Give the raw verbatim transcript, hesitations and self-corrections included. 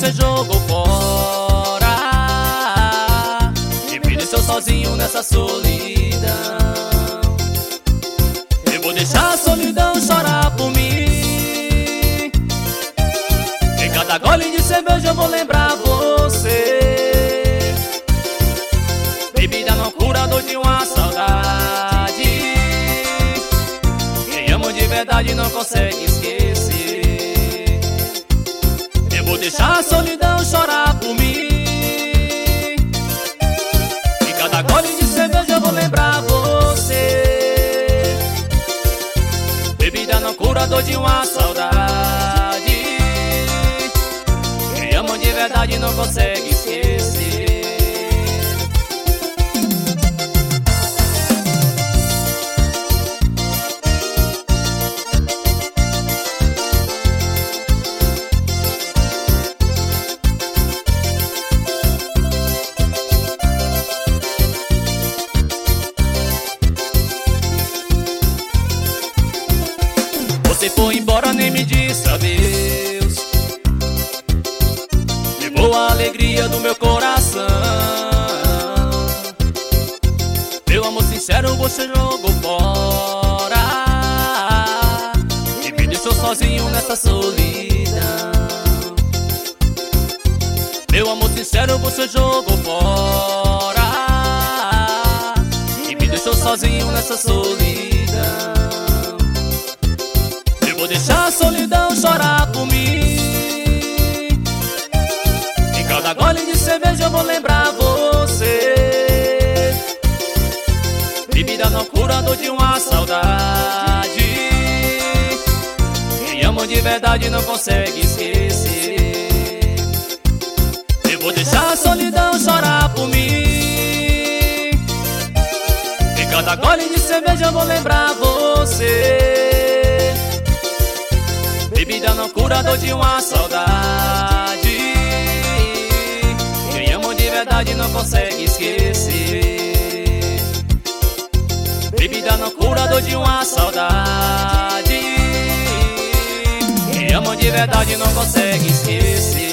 você jogou fora e me deixou sozinho nessa solidão. Eu vou deixar a solidão chorar por mim. Em cada gole de cerveja eu vou lembrar você. Bebida não cura a dor de uma saudade. Quem ama de verdade não consegue esquecer. Eu vou deixar a solidão chorar por mim. Em cada gole de cerveja eu vou lembrar você. Bebida não cura a dor de uma saudade. Quem ama de verdade não consegue esquecer. Você foi embora, nem me disse adeus. Levou a alegria do meu coração. Meu amor sincero você jogou fora e me deixou sozinho nessa solidão. Meu amor sincero você jogou fora e me deixou sozinho nessa solidão. Vou deixar a solidão chorar por mim. Em cada gole de cerveja eu vou lembrar você. Bebida não cura a dor de uma saudade. Quem ama de verdade não consegue esquecer. Eu vou deixar a solidão chorar por mim. Em cada gole de cerveja eu vou lembrar você. Bebida não cura a dor de uma saudade. Quem ama de verdade não consegue esquecer. Bebida não cura a dor de uma saudade. Quem ama de verdade não consegue esquecer.